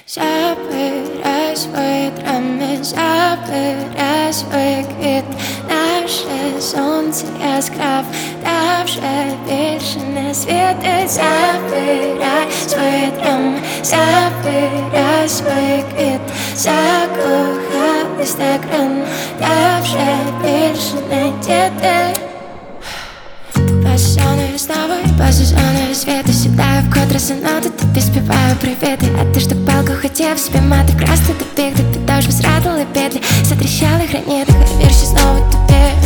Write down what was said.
Забирай свої драми, забирай свої квіти. Наше сонце яскрав, та вже більше не світить. Забирай свої драми, забирай свої квіти. Закохались так рано, та вже більше не діти. Пасіоною знову, по сезону світу сідаю вкотре за ноти, тобі співаю привіти. А ти ж так палко хотів спіймати, вкрасти добіг, де підошви зрадили петлі, затріщали граніти, хай вірші знову тобі.